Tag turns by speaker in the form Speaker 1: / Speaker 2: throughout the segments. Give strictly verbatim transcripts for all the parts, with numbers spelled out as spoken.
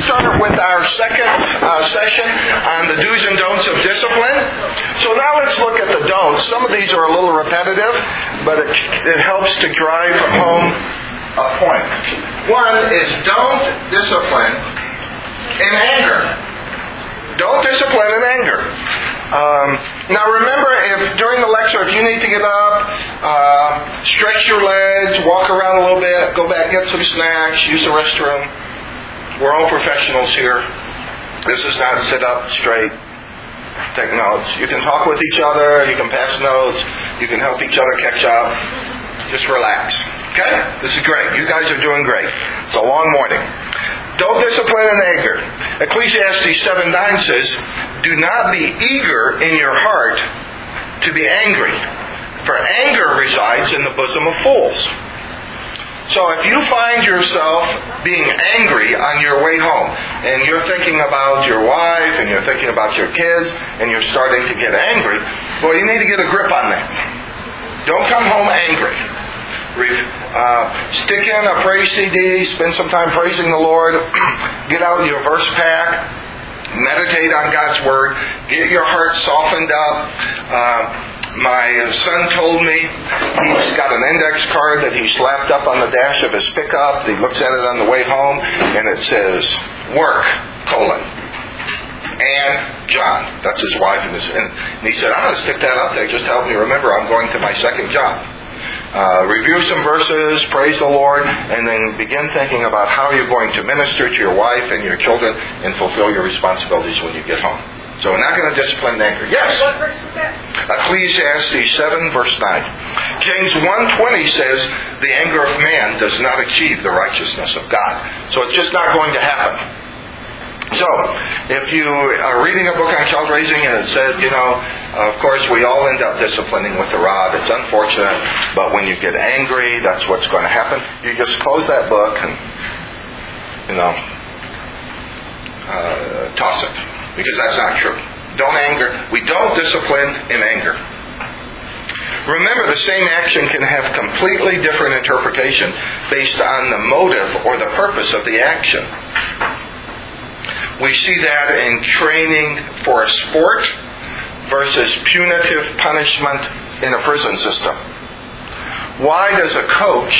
Speaker 1: start with our second uh, session on the do's and don'ts of discipline. So now let's look at the don'ts. Some of these are a little repetitive, but it, it helps to drive home a point. One is don't discipline in anger. Don't discipline in anger. Um, now remember, if during the lecture, if you need to get up, uh, stretch your legs, walk around a little bit, go back, get some snacks, use the restroom. We're all professionals here. This is not sit up straight, take notes. You can talk with each other, you can pass notes, you can help each other catch up. Just relax. Okay? This is great. You guys are doing great. It's a long morning. Don't discipline in anger. Ecclesiastes seven nine says, do not be eager in your heart to be angry, for anger resides in the bosom of fools. So if you find yourself being angry on your way home, and you're thinking about your wife, and you're thinking about your kids, and you're starting to get angry, well, you need to get a grip on that. Don't come home angry. Uh, stick in a praise C D, spend some time praising the Lord, get out your verse pack, meditate on God's Word, get your heart softened up. Uh, my son told me he's got an index card that he slapped up on the dash of his pickup. He looks at it on the way home, and it says, work, colon, and John. That's his wife. And, his, and he said, I'm going to stick that up there just to help me remember I'm going to my second job. Uh, review some verses, praise the Lord, and then begin thinking about how you're going to minister to your wife and your children and fulfill your responsibilities when you get home. So we're not going to discipline anger. Yes?
Speaker 2: What verse is that?
Speaker 1: Ecclesiastes seven, verse nine. James one twenty says, the anger of man does not achieve the righteousness of God. So it's just not going to happen. So, if you are reading a book on child raising and it said, you know, of course we all end up disciplining with the rod. It's unfortunate, but when you get angry, that's what's going to happen. You just close that book and, you know, uh, toss it. Because that's not true. Don't anger. We don't discipline in anger. Remember, the same action can have completely different interpretation based on the motive or the purpose of the action. We see that in training for a sport versus punitive punishment in a prison system. Why does a coach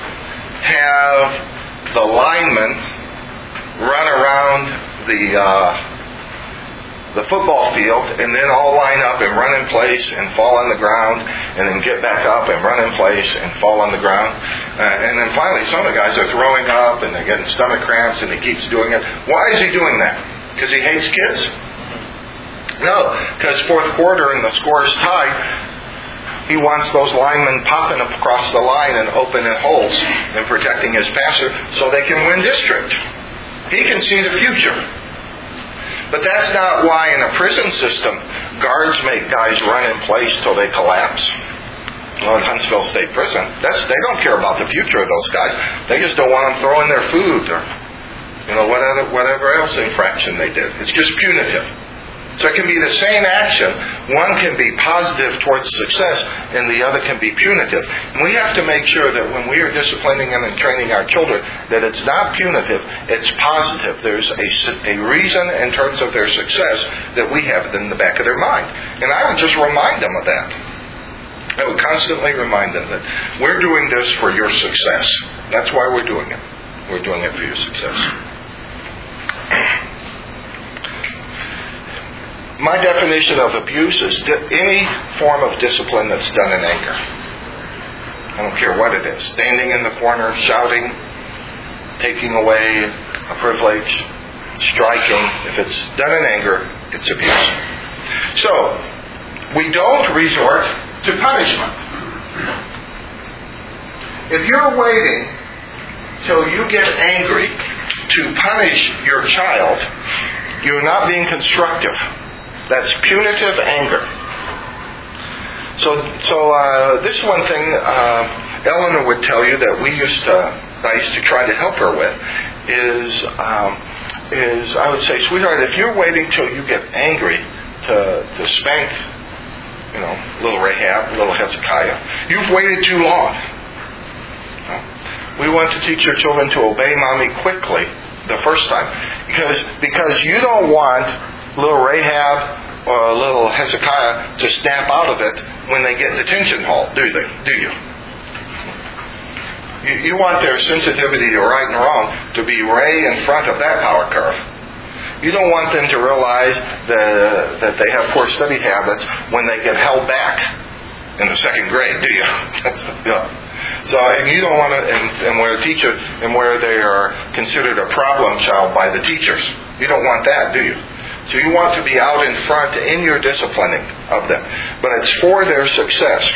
Speaker 1: have the linemen run around the uh, the football field and then all line up and run in place and fall on the ground and then get back up and run in place and fall on the ground? Uh, and then finally some of the guys are throwing up and they're getting stomach cramps and he keeps doing it. Why is he doing that? Because he hates kids? No, because fourth quarter and the score is tied. He wants those linemen popping up across the line and opening holes and protecting his passer so they can win district. He can see the future. But that's not why in a prison system, guards make guys run in place till they collapse. Well, in Huntsville State Prison, that's they don't care about the future of those guys. They just don't want them throwing their food or, you know, whatever, whatever else infraction they did. It's just punitive. So it can be the same action. One can be positive towards success and the other can be punitive. And we have to make sure that when we are disciplining and training our children that it's not punitive, it's positive. There's a, a reason in terms of their success that we have in the back of their mind. And I would just remind them of that. I would constantly remind them that we're doing this for your success. That's why we're doing it. We're doing it for your success. My definition of abuse is di- any form of discipline that's done in anger. I don't care what it is. Standing in the corner, shouting, taking away a privilege, striking. If it's done in anger, it's abuse. So, we don't resort to punishment. If you're waiting till you get angry to punish your child, you're not being constructive. That's punitive anger. So, so uh, this one thing uh, Eleanor would tell you that we used to, I used to try to help her with, is um, is I would say, sweetheart, if you're waiting till you get angry to to spank, you know, little Rahab, little Hezekiah, you've waited too long. We want to teach your children to obey mommy quickly the first time. Because, because you don't want little Rahab or little Hezekiah to snap out of it when they get detention hauled, do they? Do you? you? You want their sensitivity to right and wrong to be way in front of that power curve. You don't want them to realize that, that they have poor study habits when they get held back in the second grade, do you? That's, yeah. So, and you don't want to, and, and where a teacher, and where they are considered a problem child by the teachers. You don't want that, do you? So you want to be out in front in your disciplining of them. But it's for their success.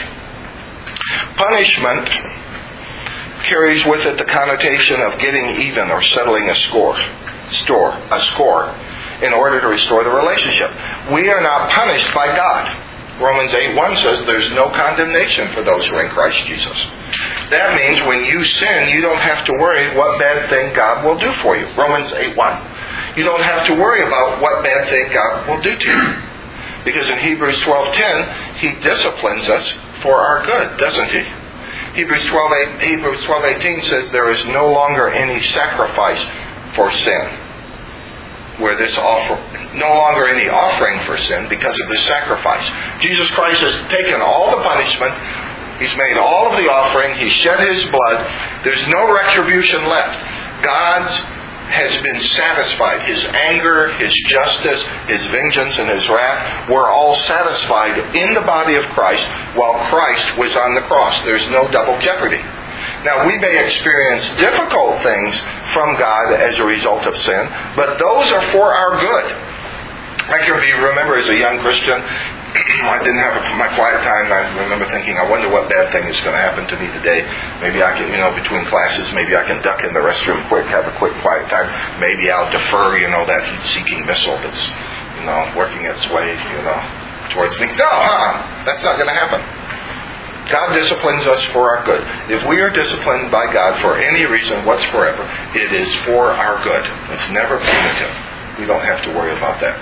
Speaker 1: Punishment carries with it the connotation of getting even or settling a score, store, a score, in order to restore the relationship. We are not punished by God. Romans eight one says there's no condemnation for those who are in Christ Jesus. That means when you sin, you don't have to worry what bad thing God will do for you. Romans eight one. You don't have to worry about what bad thing God will do to you. Because in Hebrews twelve ten, He disciplines us for our good, doesn't He? Hebrews twelve eighteen says there is no longer any sacrifice for sin. Where this offer, no longer any offering for sin because of this sacrifice. Jesus Christ has taken all the punishment. He's made all of the offering. He shed His blood. There's no retribution left. God's has been satisfied. His anger, His justice, His vengeance, and His wrath were all satisfied in the body of Christ while Christ was on the cross. There's no double jeopardy. Now, we may experience difficult things from God as a result of sin, but those are for our good. I can be, remember as a young Christian, I didn't have my quiet time. I remember thinking, I wonder what bad thing is going to happen to me today. Maybe I can, you know, between classes, maybe I can duck in the restroom quick, have a quick quiet time. Maybe I'll defer, you know, that heat-seeking missile that's, you know, working its way, you know, towards me. No, uh-uh, that's not going to happen. God disciplines us for our good. If we are disciplined by God for any reason whatsoever, it is for our good. It's never punitive. We don't have to worry about that.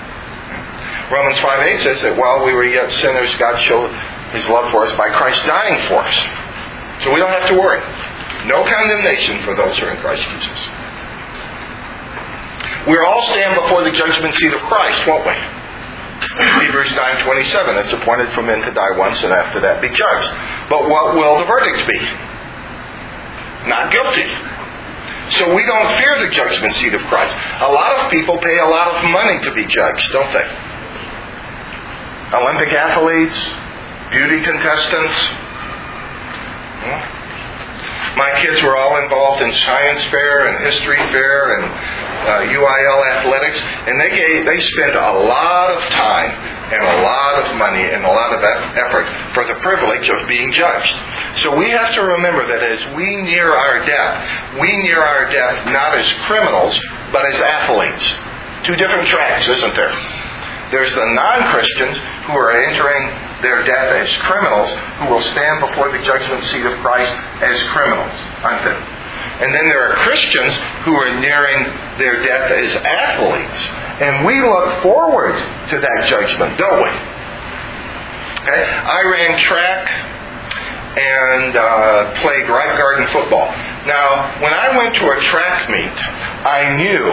Speaker 1: Romans five eight says that while we were yet sinners, God showed His love for us by Christ dying for us. So we don't have to worry. No condemnation for those who are in Christ Jesus. We'll all stand before the judgment seat of Christ, won't we? Hebrews nine twenty-seven, it's appointed for men to die once and after that be judged. But what will the verdict be? Not guilty. So we don't fear the judgment seat of Christ. A lot of people pay a lot of money to be judged, don't they? Olympic athletes, beauty contestants. My kids were all involved in science fair and history fair and uh, U I L athletics, and they gave, they spent a lot of time and a lot of money and a lot of effort for the privilege of being judged. So we have to remember that as we near our death, we near our death not as criminals, but as athletes. Two different tracks, isn't there? There's the non-Christians who are entering their death as criminals, who will stand before the judgment seat of Christ as criminals, aren't they? And then there are Christians who are nearing their death as athletes. And we look forward to that judgment, don't we? Okay? I ran track and uh, played right guard in football. Now, when I went to a track meet, I knew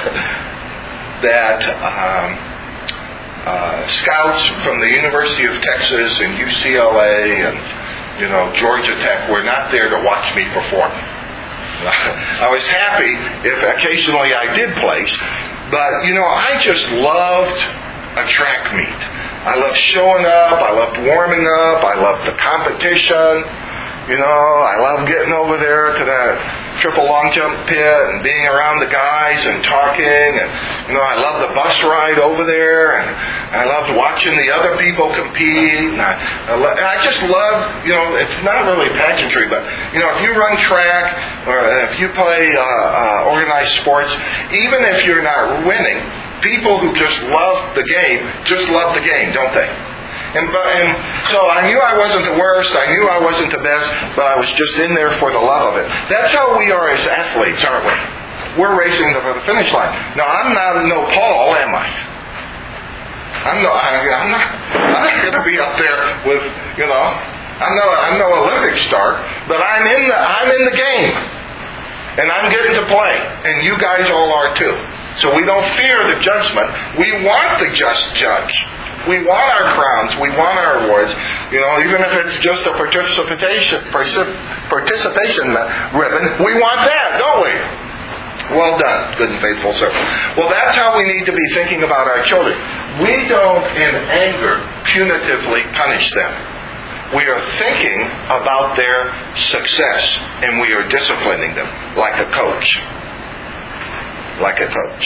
Speaker 1: that um, uh, scouts from the University of Texas and U C L A and, you know, Georgia Tech were not there to watch me perform. I was happy if occasionally I did place, but, you know, I just loved a track meet. I loved showing up. I loved warming up. I loved the competition. You know, I loved getting over there to that triple long jump pit and being around the guys and talking. And, you know, I loved the bus ride over there. And I loved watching the other people compete. And I, I, lo- and I just loved, you know, it's not really pageantry, but, you know, if you run track or if you play uh, uh, organized sports, even if you're not winning, people who just love the game just love the game, don't they? And, and so I knew I wasn't the worst, I knew I wasn't the best, but I was just in there for the love of it. That's how we are as athletes, aren't we? We're racing for the finish line. Now, I'm not no Paul, am I? I'm no, I, I'm not, I'm not going to be up there with, you know, I'm no, I'm no Olympic star, but I'm in the, I'm in the game. And I'm getting to play. And you guys all are too. So we don't fear the judgment. We want the just judge. We want our crowns. We want our awards. You know, even if it's just a participation participation ribbon, we want that, don't we? Well done, good and faithful servant. Well, that's how we need to be thinking about our children. We don't, in anger, punitively punish them. We are thinking about their success, and we are disciplining them like a coach. Like a coach.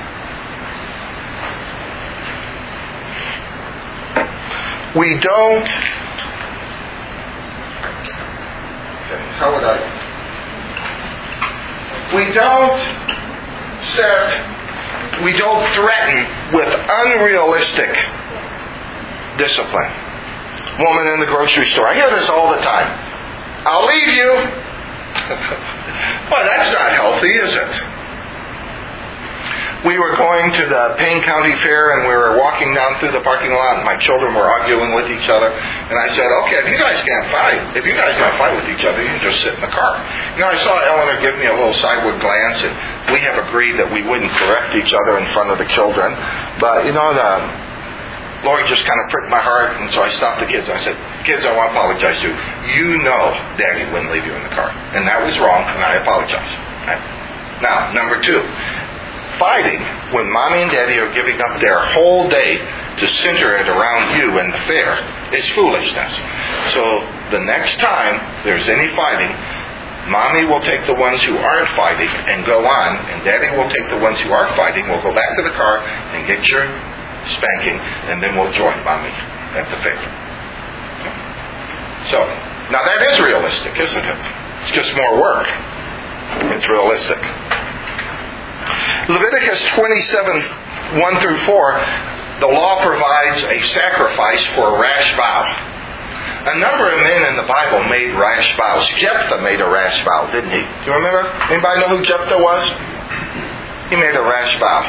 Speaker 1: We don't... Okay, how would I... We don't set... We don't threaten with unrealistic discipline. Woman in the grocery store. I hear this all the time. I'll leave you. Well, that's not healthy, is it? We were going to the Payne County Fair, and we were walking down through the parking lot, and my children were arguing with each other. And I said, okay, if you guys can't fight, if you guys can't fight with each other, you can just sit in the car. You know, I saw Eleanor give me a little sideward glance, and we have agreed that we wouldn't correct each other in front of the children. But, you know, the Lord just kind of pricked my heart, and so I stopped the kids. I said, kids, I want to apologize to you. You know Daddy wouldn't leave you in the car. And that was wrong, and I apologize. Okay? Now, number two. Fighting when Mommy and Daddy are giving up their whole day to center it around you and the fair is foolishness. So the next time there's any fighting, Mommy will take the ones who aren't fighting and go on, and Daddy will take the ones who are fighting. We'll go back to the car and get your spanking, and then we'll join Mommy at the fair. So, now that is realistic, isn't it? It's just more work. It's realistic. Leviticus twenty-seven, one through four, the law provides a sacrifice for a rash vow. A number of men in the Bible made rash vows. Jephthah made a rash vow, didn't he? Do you remember? Anybody know who Jephthah was? He made a rash vow.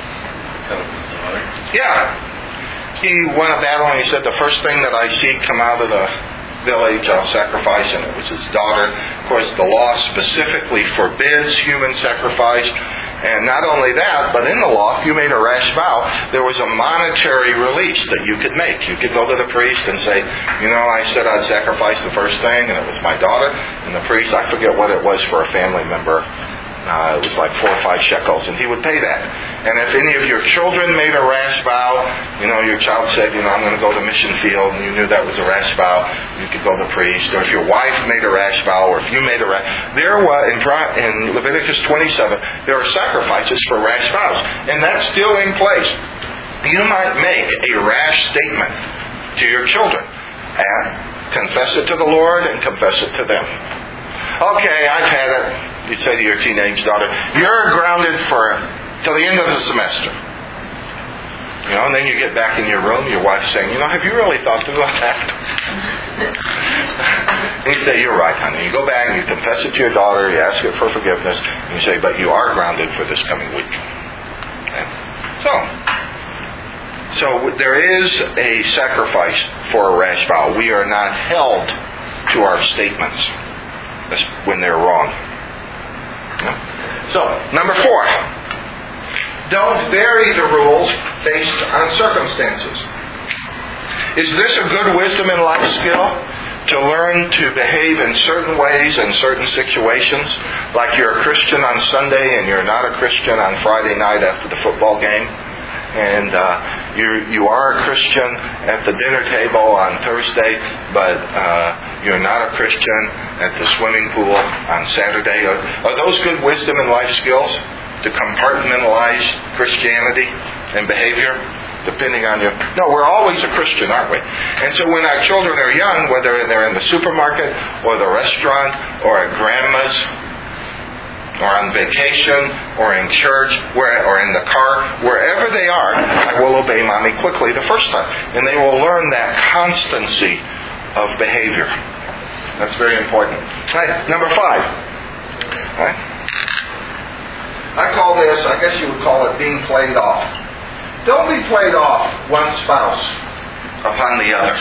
Speaker 1: Yeah. He went to battle and he said, the first thing that I see come out of the village, I'll sacrifice, and it was his daughter. Of course, the law specifically forbids human sacrifice. And not only that, but in the law, if you made a rash vow, there was a monetary release that you could make. You could go to the priest and say, you know, I said I'd sacrifice the first thing, and it was my daughter. And the priest, I forget what it was for a family member. Uh, it was like four or five shekels, and he would pay that. And if any of your children made a rash vow, you know, your child said, you know, I'm going to go to mission field, and you knew that was a rash vow, you could go to the priest. Or if your wife made a rash vow, or if you made a rash, there was in, in Leviticus twenty-seven, there are sacrifices for rash vows, and that's still in place. You might make a rash statement to your children, and confess it to the Lord and confess it to them. Okay, I've had it. You'd say to your teenage daughter, you're grounded for till the end of the semester. You know, and then you get back in your room, your wife's saying, you know, have you really thought about that? And you say, you're right, honey. You go back and you confess it to your daughter, you ask her for forgiveness, and you say, but you are grounded for this coming week. Okay? So, so there is a sacrifice for a rash vow. We are not held to our statements when they're wrong. So, number four, don't vary the rules based on circumstances. Is this a good wisdom and life skill? To learn to behave in certain ways in certain situations, like you're a Christian on Sunday and you're not a Christian on Friday night after the football game, and uh, you you are a Christian at the dinner table on Thursday, but uh, you're not a Christian at the swimming pool on Saturday. Are, are those good wisdom and life skills to compartmentalize Christianity and behavior? Depending on your... No, we're always a Christian, aren't we? And so when our children are young, whether they're in the supermarket or the restaurant or at grandma's or on vacation or in church where, or in the car, wherever they are, I will obey Mommy quickly the first time. And they will learn that constancy of behavior. That's very important. Right, number five. Right. I call this, I guess you would call it being played off. Don't be played off one spouse upon the other.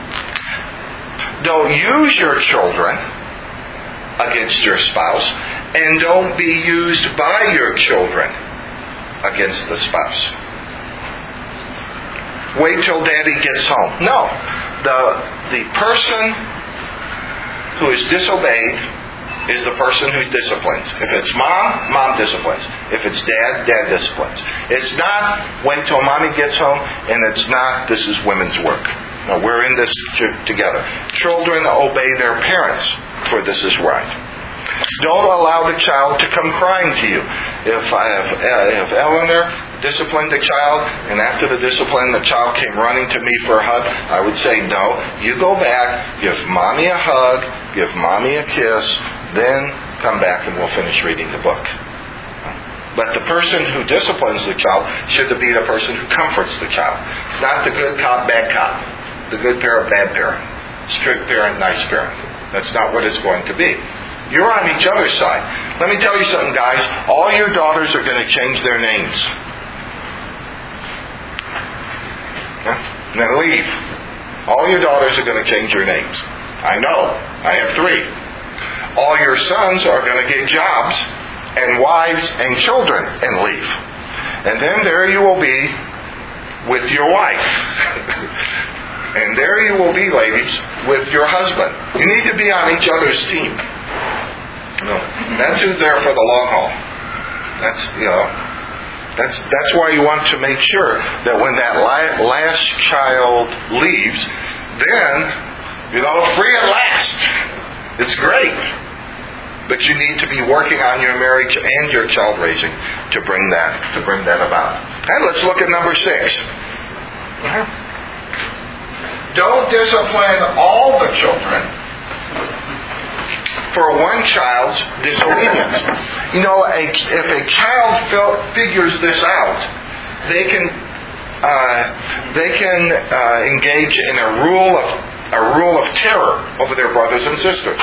Speaker 1: Don't use your children against your spouse, and don't be used by your children against the spouse. Wait till daddy gets home. No. The, the person who is disobeyed is the person who disciplines. If it's mom, mom disciplines. If it's dad, dad disciplines. It's not wait till mommy gets home, and it's not this is women's work. No, we're in this together. Children obey their parents, for this is right. Don't allow the child to come crying to you. If I have, if Eleanor disciplined the child, and after the discipline the child came running to me for a hug, I would say, no, you go back, give mommy a hug, give mommy a kiss, then come back and we'll finish reading the book. But the person who disciplines the child should be the person who comforts the child. It's not the good cop, bad cop. The good parent, bad parent. Strict parent, nice parent. That's not what it's going to be. You're on each other's side. Let me tell you something, guys. All your daughters are going to change their names. Now leave. All your daughters are going to change your names. I know. I have three. All your sons are going to get jobs and wives and children and leave. And then there you will be with your wife. And there you will be, ladies, with your husband. You need to be on each other's team. No, that's who's there for the long haul. That's, you know, that's that's why you want to make sure that when that last child leaves, then, you know, free at last. It's great. But you need to be working on your marriage and your child raising to bring that to bring that about. And let's look at number six. Don't discipline all the children for one child's disobedience. You know, a, if a child fil- figures this out, they can uh, they can uh, engage in a rule of a rule of terror over their brothers and sisters.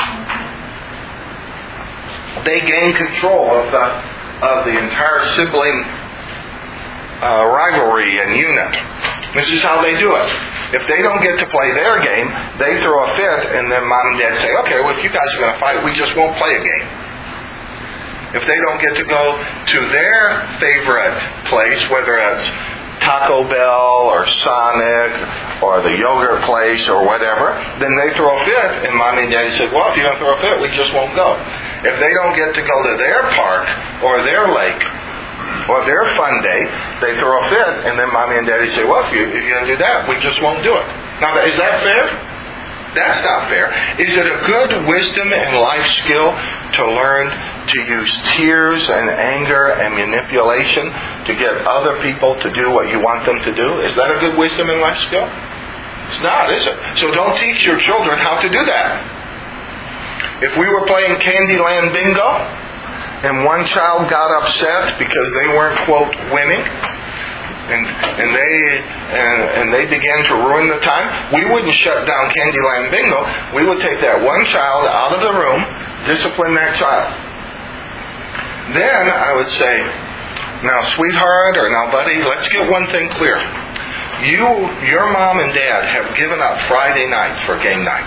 Speaker 1: They gain control of the of the entire sibling uh, rivalry and unit. This is how they do it. If they don't get to play their game, they throw a fit, and then mom and dad say, okay, well, if you guys are going to fight, we just won't play a game. If they don't get to go to their favorite place, whether it's Taco Bell or Sonic or the yogurt place or whatever, then they throw a fit, and mommy and daddy say, well, if you're going to throw a fit, we just won't go. If they don't get to go to their park or their lake or their fun day, they throw a fit, and then mommy and daddy say, well, if, you, if you're going to do that, we just won't do it. Now, is that fair? That's not fair. Is it a good wisdom and life skill to learn to use tears and anger and manipulation to get other people to do what you want them to do? Is that a good wisdom and life skill? It's not, is it? So don't teach your children how to do that. If we were playing Candyland Bingo, and one child got upset because they weren't, quote, winning, and and they and, and they began to ruin the time, we wouldn't shut down Candyland Bingo. We would take that one child out of the room, discipline that child. Then I would say, now, sweetheart, or now, buddy, let's get one thing clear. You, your mom and dad have given up Friday night for game night.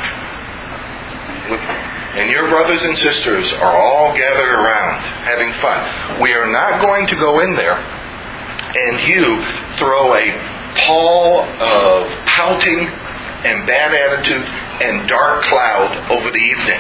Speaker 1: And your brothers and sisters are all gathered around having fun. We are not going to go in there and you throw a pall of pouting and bad attitude and dark cloud over the evening.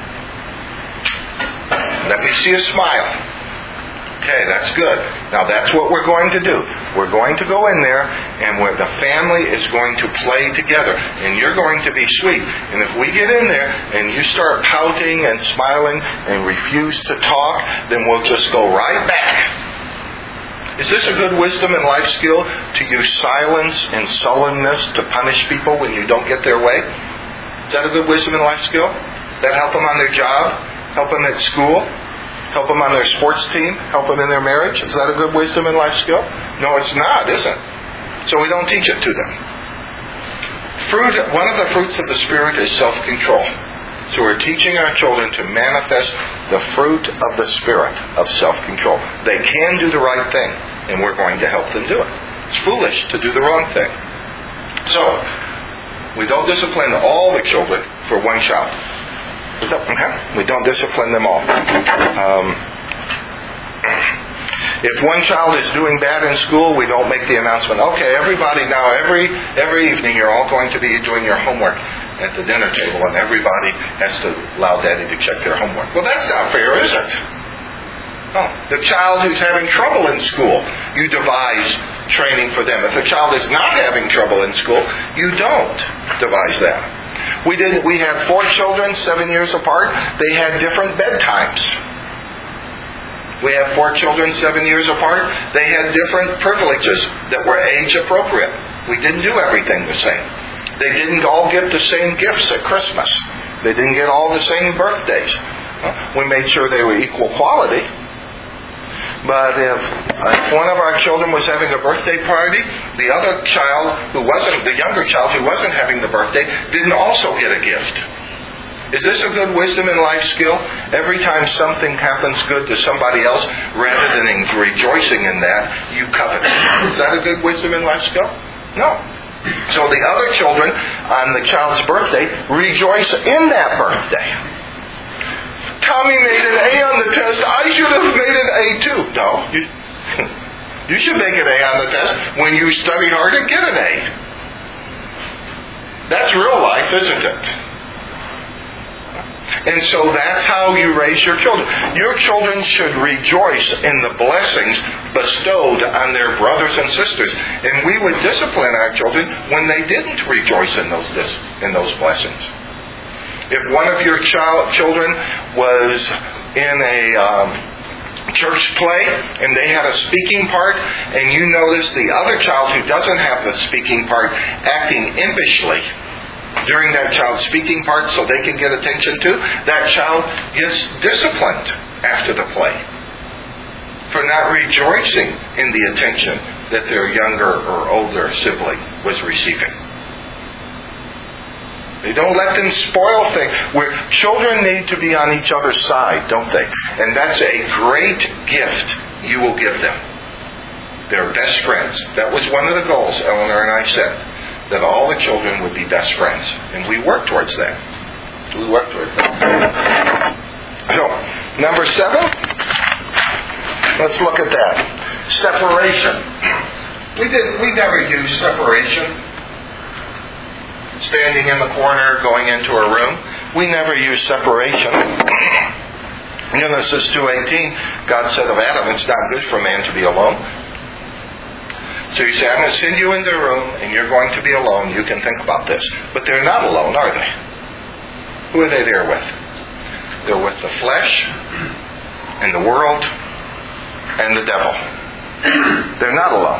Speaker 1: Let me see a smile. Okay, that's good. Now that's what we're going to do. We're going to go in there, and where the family is going to play together, and you're going to be sweet. And if we get in there and you start pouting and smiling and refuse to talk, then we'll just go right back. Is this a good wisdom and life skill to use silence and sullenness to punish people when you don't get their way? Is that a good wisdom and life skill? That help them on their job? Help them at school? Help them on their sports team? Help them in their marriage? Is that a good wisdom and life skill? No, it's not, is it? So we don't teach it to them. Fruit. One of the fruits of the Spirit is self-control. So we're teaching our children to manifest the fruit of the Spirit of self-control. They can do the right thing, and we're going to help them do it. It's foolish to do the wrong thing. So, we don't discipline all the children for one child. Okay? We don't discipline them all. Um, if one child is doing bad in school, we don't make the announcement, okay, everybody now, every every evening you're all going to be doing your homework at the dinner table, and everybody has to allow Daddy to check their homework. Well, that's not fair, is it? Oh, the child who's having trouble in school, you devise training for them. If the child is not having trouble in school, you don't devise that. We did. We had four children, seven years apart. They had different bedtimes. We have four children, seven years apart. They had different privileges that were age appropriate. We didn't do everything the same. They didn't all get the same gifts at Christmas. They didn't get all the same birthdays. We made sure they were equal quality. But if, if one of our children was having a birthday party, the other child who wasn't, the younger child who wasn't having the birthday, didn't also get a gift. Is this a good wisdom in life skill? Every time something happens good to somebody else, rather than in rejoicing in that, you covet it. Is that a good wisdom in life skill? No. So the other children on the child's birthday rejoice in that birthday. Tommy made an A on the test. I should have made an A too. No. You, you should make an A on the test. When you study hard and get an A. That's real life, isn't it? And so that's how you raise your children. Your children should rejoice in the blessings bestowed on their brothers and sisters. And we would discipline our children when they didn't rejoice in those in those blessings. If one of your child, children was in a um, church play and they had a speaking part, and you notice the other child who doesn't have the speaking part acting impishly during that child's speaking part so they can get attention too, that child gets disciplined after the play for not rejoicing in the attention that their younger or older sibling was receiving. They don't let them spoil things. Where children need to be on each other's side, don't they? And that's a great gift you will give them. They're best friends. That was one of the goals Eleanor and I set. That all the children would be best friends. And we work towards that. We work towards that. So, number seven. Let's look at that. Separation. We didn't we never used separation. Standing in the corner, going into a room. We never used separation. Genesis two eighteen, God said of Adam, it's not good for man to be alone. So you say, I'm going to send you in the room and you're going to be alone. You can think about this. But they're not alone, are they? Who are they there with? They're with the flesh and the world and the devil. They're not alone.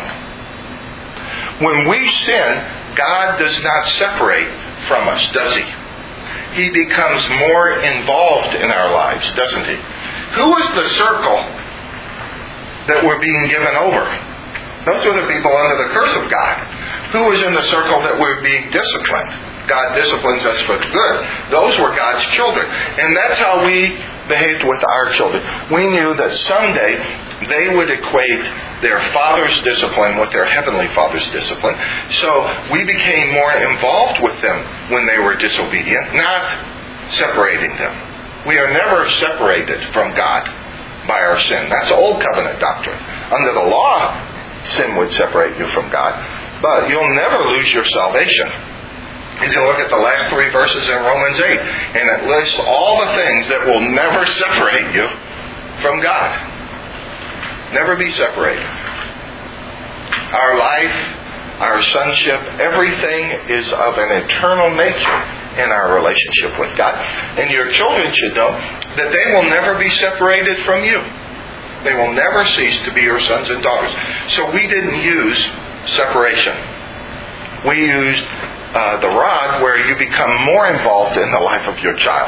Speaker 1: When we sin, God does not separate from us, does He? He becomes more involved in our lives, doesn't He? Who is the circle that we're being given over? Those are the people under the curse of God. Who is in the circle that we're being disciplined? God disciplines us for good. Those were God's children. And that's how we behaved with our children. We knew that someday they would equate their father's discipline with their heavenly Father's discipline. So we became more involved with them when they were disobedient, not separating them. We are never separated from God by our sin. That's old covenant doctrine. Under the law, sin would separate you from God. But you'll never lose your salvation. You can look at the last three verses in Romans eight, and it lists all the things that will never separate you from God. Never be separated. Our life, our sonship, everything is of an eternal nature in our relationship with God. And your children should know that they will never be separated from you. They will never cease to be your sons and daughters. So we didn't use separation. We used uh, the rod where you become more involved in the life of your child.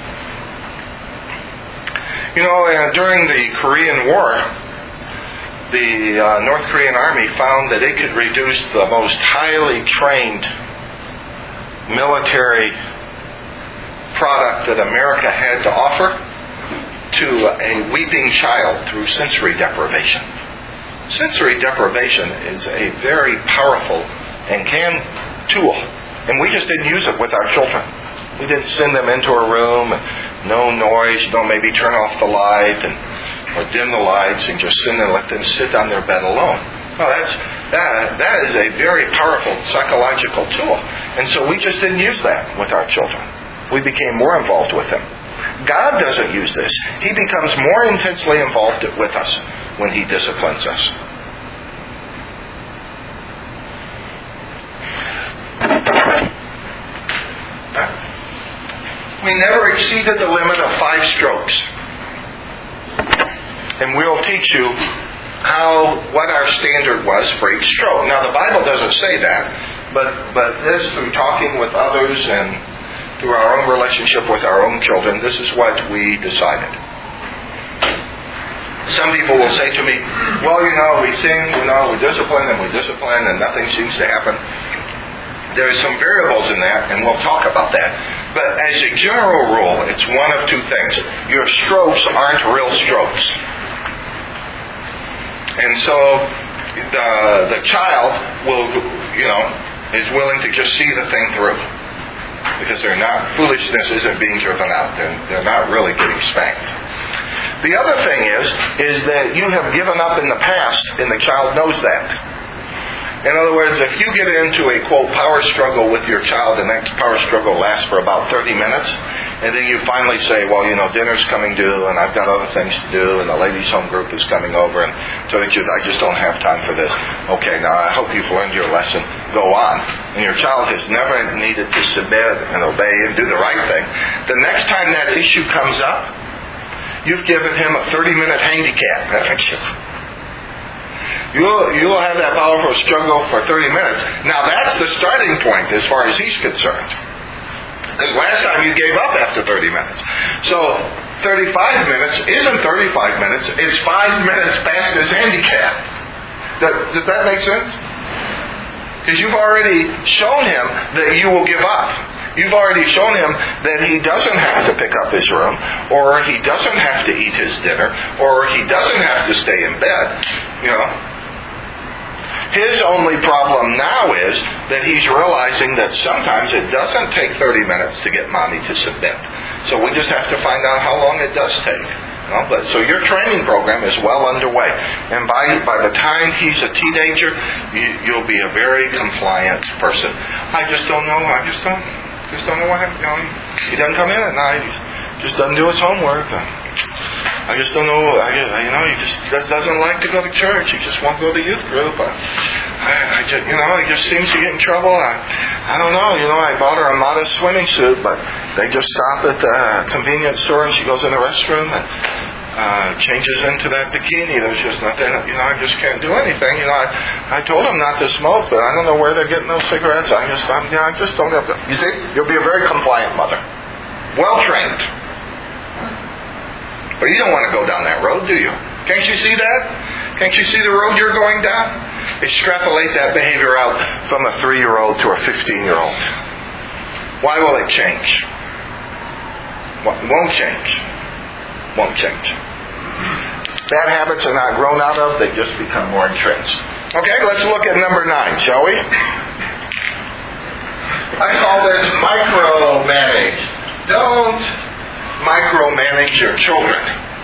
Speaker 1: You know, uh, during the Korean War, the uh, North Korean Army found that it could reduce the most highly trained military product that America had to offer to a weeping child through sensory deprivation. Sensory deprivation is a very powerful and can tool, and we just didn't use it with our children. We didn't send them into a room, and no noise, you know, maybe turn off the light and or dim the lights and just send them, let them sit on their bed alone. Well, that's that that is a very powerful psychological tool. And so we just didn't use that with our children. We became more involved with them. God doesn't use this. He becomes more intensely involved with us when He disciplines us. We never exceeded the limit of five strokes. And we'll teach you how what our standard was for each stroke. Now the Bible doesn't say that, but but this, through talking with others and through our own relationship with our own children, this is what we decided. Some people will say to me, well, you know, we sing, you know, we discipline and we discipline and nothing seems to happen. There are some variables in that, and we'll talk about that. But as a general rule, it's one of two things. Your strokes aren't real strokes. And so the the child will, you know, is willing to just see the thing through. Because they're not, foolishness isn't being driven out. They're, they're not really getting spanked. The other thing is, is that you have given up in the past, and the child knows that. In other words, if you get into a, quote, power struggle with your child, and that power struggle lasts for about thirty minutes, and then you finally say, well, you know, dinner's coming due, and I've got other things to do, and the ladies' home group is coming over, and so I just don't have time for this. Okay, now I hope you've learned your lesson. Go on. And your child has never needed to submit and obey and do the right thing. The next time that issue comes up, you've given him a thirty-minute handicap, haven't you? You'll, you'll have that powerful struggle for thirty minutes. Now that's the starting point as far as he's concerned. Because last time you gave up after thirty minutes. So thirty-five minutes isn't thirty-five minutes. It's five minutes past his handicap. That, does that make sense? Because you've already shown him that you will give up. You've already shown him that he doesn't have to pick up his room, or he doesn't have to eat his dinner, or he doesn't have to stay in bed. You know. His only problem now is that he's realizing that sometimes it doesn't take thirty minutes to get mommy to submit. So we just have to find out how long it does take. You know? But so your training program is well underway, and by by the time he's a teenager, you, you'll be a very compliant person. I just don't know. I just don't. Just don't know what happened. You know, he doesn't come in at night. He just doesn't do his homework. I just don't know. I, you know, he just doesn't like to go to church. He just won't go to youth group. I, I, I just, you know, he just seems to get in trouble. I, I don't know. You know, I bought her a modest swimming suit, but they just stop at the convenience store and she goes in the restroom and uh, changes into that bikini. There's just nothing. You know, I just can't do anything. You know, I, I told him not to smoke, but I don't know where they're getting those cigarettes. I just, I'm, you know, I just don't have to. You see, you'll be a very compliant mother, well trained. But you don't want to go down that road, do you? Can't you see that? Can't you see the road you're going down? Extrapolate that behavior out from a three-year-old to a fifteen-year-old. Why will it change? It won't change. Won't change. Bad habits are not grown out of, they just become more entrenched. Okay, let's look at number nine, shall we? I call this micromanage. Don't micromanage your children.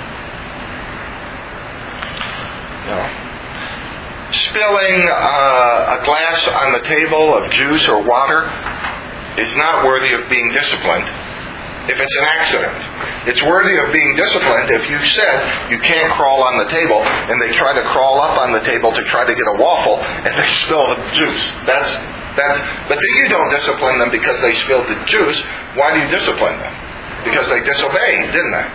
Speaker 1: No. Spilling uh, a glass on the table of juice or water is not worthy of being disciplined if it's an accident. It's worthy of being disciplined if you said you can't crawl on the table and they try to crawl up on the table to try to get a waffle and they spill the juice. That's that's. But then you don't discipline them because they spilled the juice. Why do you discipline them? Because they disobeyed, didn't they?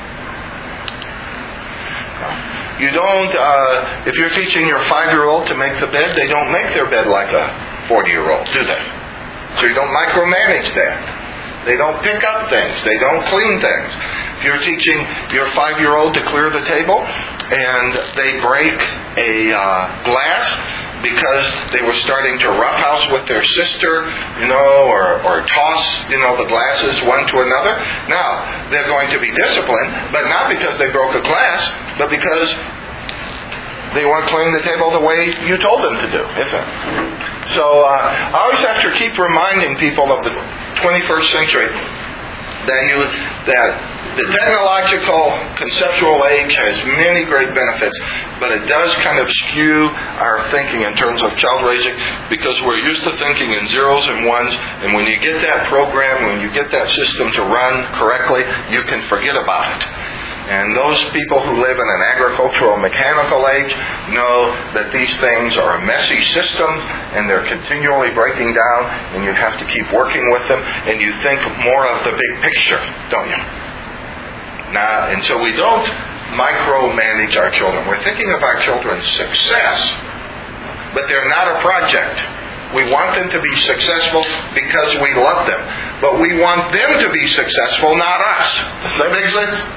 Speaker 1: You don't, uh, if you're teaching your five-year-old to make the bed, they don't make their bed like a forty-year-old, do they? So you don't micromanage that. They don't pick up things. They don't clean things. If you're teaching your five-year-old to clear the table and they break a uh, glass because they were starting to roughhouse with their sister, you know, or, or toss, you know, the glasses one to another. Now, they're going to be disciplined, but not because they broke a glass, but because they weren't cleaning the table the way you told them to do, isn't it? So, uh, I always have to keep reminding people of the twenty-first century that you that the technological conceptual age has many great benefits, but it does kind of skew our thinking in terms of child raising because we're used to thinking in zeros and ones, and when you get that program, when you get that system to run correctly, you can forget about it. And those people who live in an agricultural mechanical age know that these things are messy systems and they're continually breaking down and you have to keep working with them and you think more of the big picture, don't you? Now, and so we don't micromanage our children. We're thinking of our children's success, but they're not a project. We want them to be successful because we love them. But we want them to be successful, not us. Does that make sense?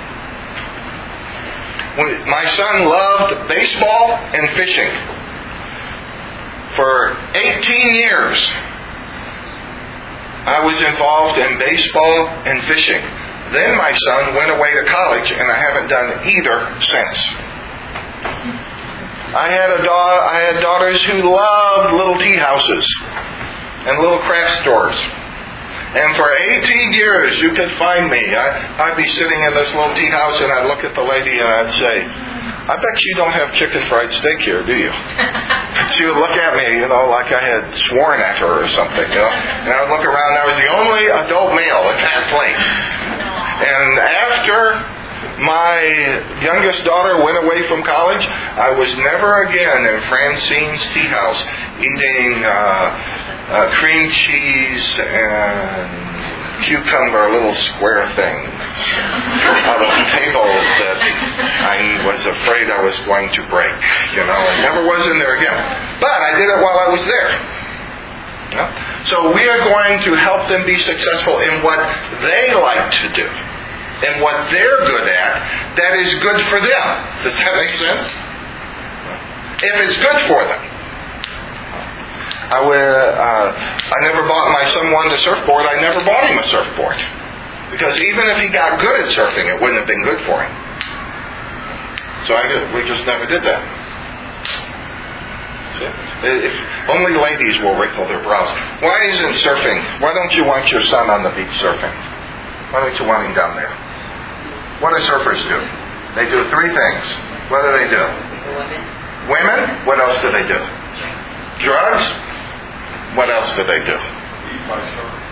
Speaker 1: My son loved baseball and fishing. For eighteen years, I was involved in baseball and fishing. Then my son went away to college, and I haven't done either since. I had a da- I had daughters who loved little tea houses and little craft stores. And for eighteen years, you could find me. I, I'd be sitting in this little tea house, and I'd look at the lady, and I'd say, I bet you don't have chicken fried steak here, do you? And she would look at me, you know, like I had sworn at her or something, you know. And I would look around, and I was the only adult male at that place. And after my youngest daughter went away from college, I was never again in Francine's tea house eating uh, uh, cream cheese and cucumber little square things out of tables that I was afraid I was going to break. You know, I never was in there again. But I did it while I was there. Yeah? So we are going to help them be successful in what they like to do. And what they're good at, that is good for them. Does that make sense? If it's good for them. I, would, uh, I never bought my son wanted a surfboard. I never bought him a surfboard. Because even if he got good at surfing, it wouldn't have been good for him. So I did, we just never did that. That's it. If only ladies will wrinkle their brows. Why isn't surfing? Why don't you want your son on the beach surfing? Why don't you want him down there? What do surfers do? They do three things. What do they do? Women. Women? What else do they do? Drugs? What else do they do?
Speaker 2: Eat by sharks.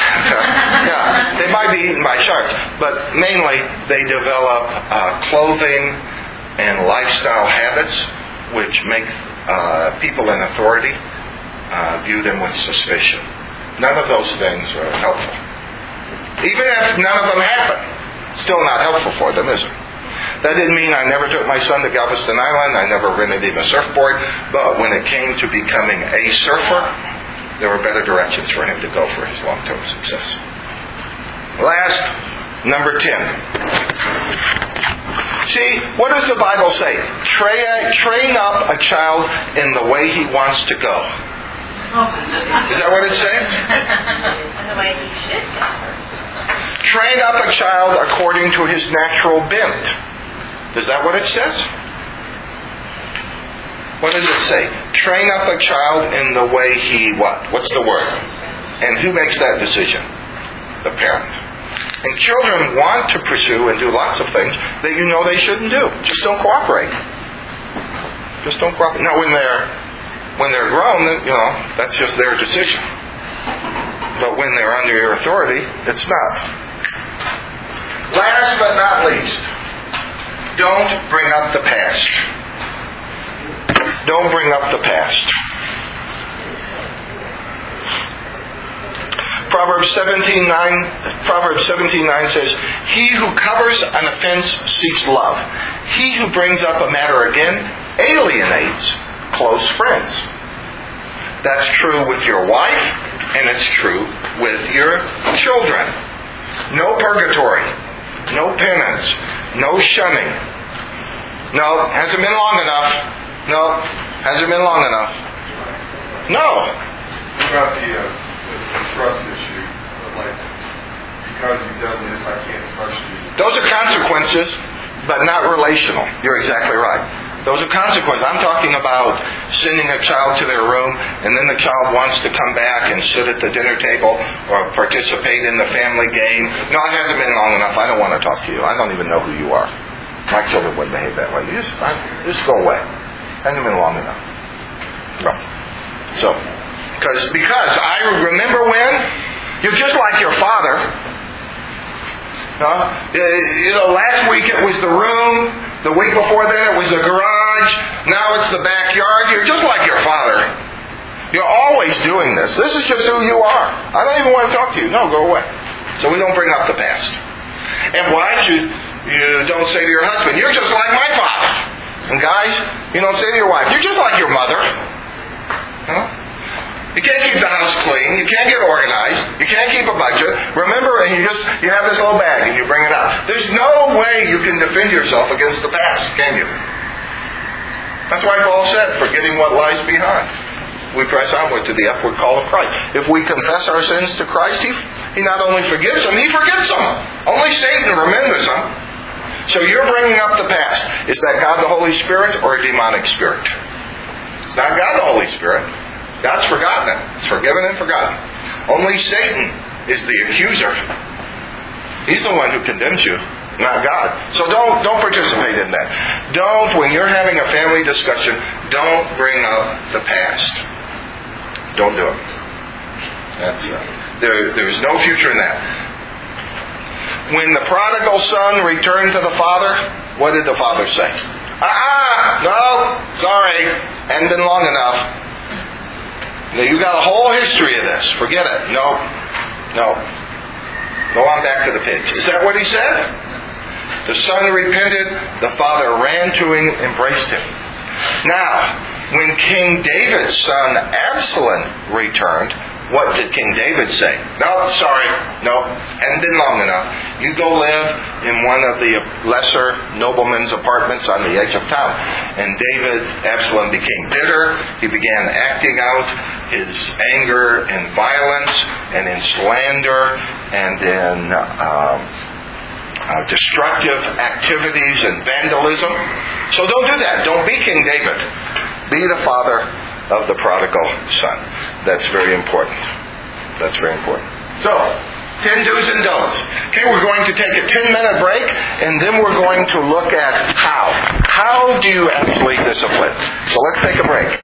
Speaker 1: Yeah, they might be eaten by sharks, but mainly they develop uh, clothing and lifestyle habits which make uh, people in authority uh, view them with suspicion. None of those things are helpful. Even if none of them happen, still not helpful for them, is it? That didn't mean I never took my son to Galveston Island. I never rented him a surfboard. But when it came to becoming a surfer, there were better directions for him to go for his long-term success. Last, number ten. See, what does the Bible say? Train, train up a child in the way he wants to go. Is that what it says?
Speaker 3: In the way he should go.
Speaker 1: Train up a child according to his natural bent. Is that what it says? What does it say? Train up a child in the way he what? What's the word? And who makes that decision? The parent. And children want to pursue and do lots of things that you know they shouldn't do. Just don't cooperate. Just don't cooperate. Now, when they're when they're grown, you know, that's just their decision. But when they're under your authority, it's not. Last but not least, don't bring up the past. Don't bring up the past. Proverbs seventeen nine Proverbs seventeen nine says, "He who covers an offense seeks love. He who brings up a matter again alienates close friends." That's true with your wife, and it's true with your children. No purgatory. No penance. No shunning. No, hasn't been long enough. No, hasn't been long enough. No.
Speaker 2: What about the, uh, the trust issue? Like, because you've done this, I can't trust you.
Speaker 1: Those are consequences, but not relational. You're exactly right. Those are consequences. I'm talking about sending a child to their room and then the child wants to come back and sit at the dinner table or participate in the family game. No, it hasn't been long enough. I don't want to talk to you. I don't even know who you are. My children wouldn't behave that way. You just, I, just go away. It hasn't been long enough. Right. So, because because I remember when you're just like your father. Huh? You know, last week it was the room. The week before that it was the garage. Now it's the backyard. You're just like your father. You're always doing this. This is just who you are. I don't even want to talk to you. No, go away. So we don't bring up the past. And wives, you, you don't say to your husband, you're just like my father. And guys, you don't say to your wife, you're just like your mother. Huh? You can't keep the house clean. You can't get organized. You can't keep a budget. Remember, and you just you have this little bag and you bring it out. There's no way you can defend yourself against the past, can you? That's why Paul said, forgetting what lies behind, we press onward to the upward call of Christ. If we confess our sins to Christ, He, he not only forgives them, He forgets them. Only Satan remembers them. So you're bringing up the past. Is that God the Holy Spirit or a demonic spirit? It's not God the Holy Spirit. God's forgotten it. It's forgiven and forgotten. Only Satan is the accuser. He's the one who condemns you, not God. So don't don't participate in that. Don't, when you're having a family discussion, don't bring up the past. Don't do it. That's uh, there. There's no future in that. When the prodigal son returned to the father, what did the father say? Ah, no, sorry, hadn't been long enough. You got a whole history of this. Forget it. No. No. Go on back to the pigs. Is that what he said? The son repented. The father ran to him, embraced him. Now, when King David's son Absalom returned, what did King David say? No, sorry. No, hadn't been long enough. You go live in one of the lesser noblemen's apartments on the edge of town. And David, Absalom, became bitter. He began acting out his anger in violence and in slander and in um, uh, destructive activities and vandalism. So don't do that. Don't be King David. Be the father of the prodigal son. That's very important. That's very important. So, ten do's and don'ts. Okay, we're going to take a ten minute break and then we're going to look at how. How do you actually discipline? So let's take a break.